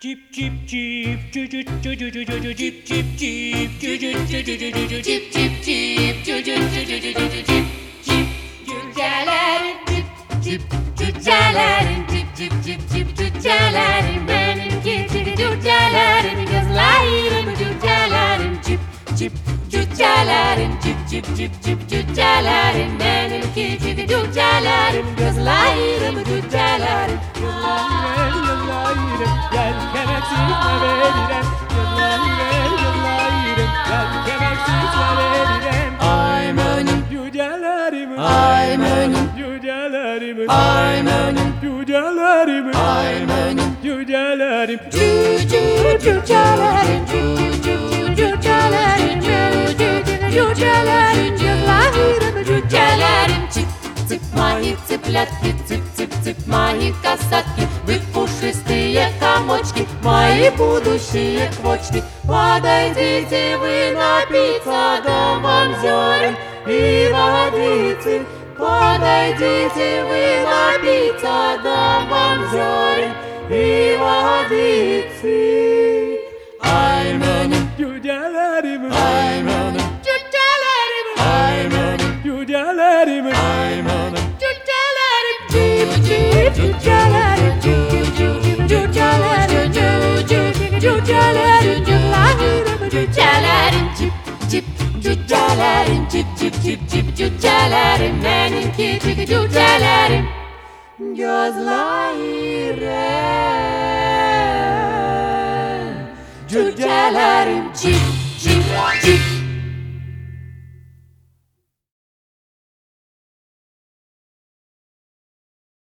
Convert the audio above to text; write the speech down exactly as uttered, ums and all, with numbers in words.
Cip cip cip cücüt cücüt cücüt cip cip cip cücüt cücüt cücüt cip cip cip cücüt cücüt cücüt cip cip cücelerim cip cip cücelerim cip cip cip cip cücelerim benimki cip cücelerim gözlerim cücelerim cip cip cücelerim cip cip cip cip cücelerim benimki cip cücelerim gözlerim cücelerim. Gel kemek sıkma veririm, yıllayırım, yıllayırım. Gel kemek sıkma veririm. I'm önüm, cücelerimi, I'm önüm, cücelerimi, I'm önüm, cücelerimi, I'm önüm. cücelerim. Cü cü cücelerim, cü cü cücelerim, cü cü cücelerim, yıllayırım cücelerim. Цып цып мои цыплятки, цып цып цып мои касатки, вы пушистые комочки, мои будущие квочки. Подойдите вы напиться домом зерен и водицы. Подойдите вы напиться домом зерен и водицы. I'm önüm, Cücelerimi, I'm önüm, cücelerimi, I'm önüm, cücelerimi, I'm önüm. cücelerim. Cip cip cücelerim, cip cip cücelerim, cip cip cücelerim, cücelerim, cücelerim, cip cip cücelerim, cip cip cip cip cücelerim, benimki cip cücelerim, gözlerim, cücelerim, cip